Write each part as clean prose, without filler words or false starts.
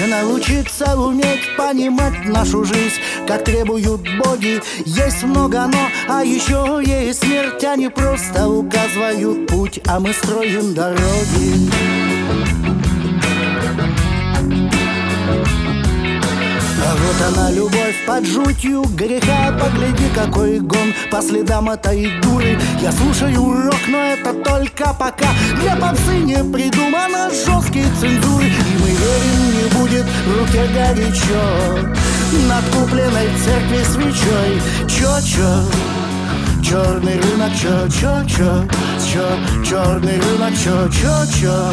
научиться уметь понимать нашу жизнь, как требуют боги. Есть много но, а еще есть смерть. Они просто указывают путь, а мы строим дороги. А вот она, любовь под жутью греха. Погляди, какой гон по следам этой дуры. Я слушаю рок, но это только пока. Для попсы не придумано жесткие цензуры. И мы верим, не будет в руке горячо над купленной в церкви свечой. Чё-чё, черный рынок, чё-чё-чё, черный рынок, чё-чё-чё,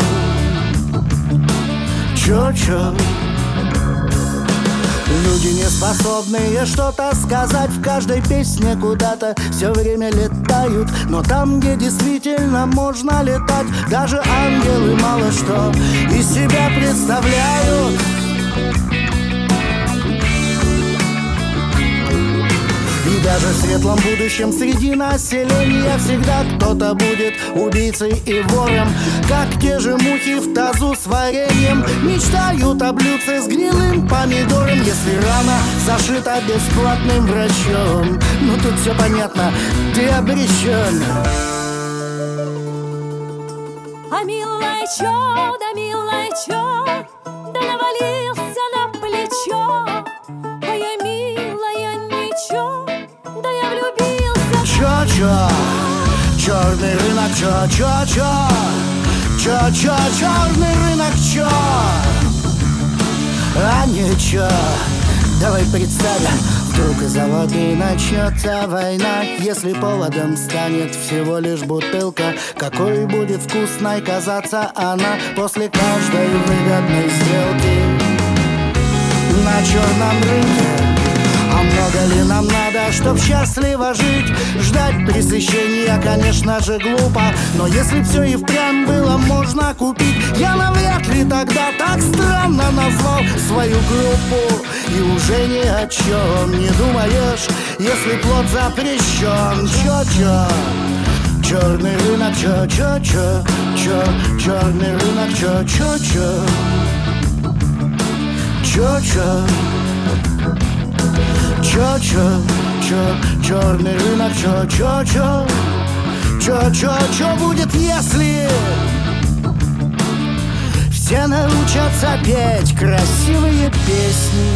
чё-чё. Люди, не способные что-то сказать, в каждой песне куда-то все время летают. Но там, где действительно можно летать, даже ангелы мало что из себя представляют. И даже в светлом будущем среди населения всегда кто-то будет убийцей и вором, как те же мухи в тазу с вареньем мечтают о блюдце с гнилым помидором. Если рана зашита бесплатным врачом, ну тут все понятно, ты обречен. А милая чё, да милая чё, да навалился на плечо. Моя милая ничего, да я влюбился. Чё-чё, черный рынок, чё-чё-чё, чё-чё, черный рынок, чё. А ничего, давай представим, вдруг из-за воды начнется война. Если поводом станет всего лишь бутылка, какой будет вкусной казаться она после каждой выгодной сделки на черном рынке. А много ли нам надо, чтоб счастливо жить? Ждать пресыщения, конечно же, глупо. Но если все и впрямь было можно купить, я навряд ли тогда так странно назвал свою группу. И уже ни о чем не думаешь, если плод запрещен. Чё-чё, черный рынок, чё-чё-чё, черный рынок, чё-чё-чё, чё-чё. Чё-чё, черный рынок, чё-чё-чё, чё-чё-чё будет, если все научатся петь красивые песни.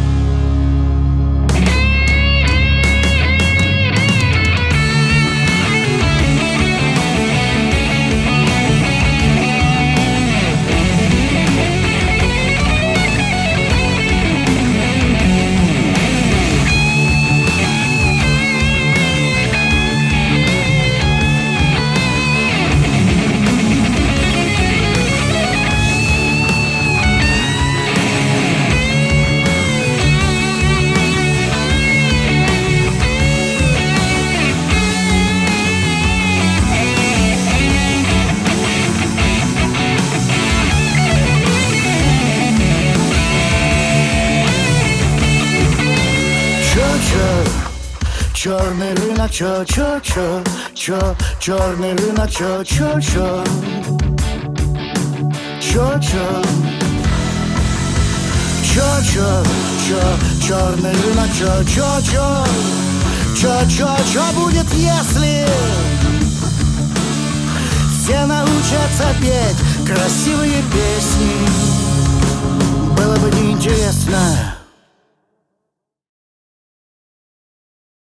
Черный рынок, чё-чё-чё, черный рынок, чё-чё-чё, чё-чё, чё-чё, черный рынок, чё-чё-чё, чё-чё-чё будет, если все научатся петь красивые песни.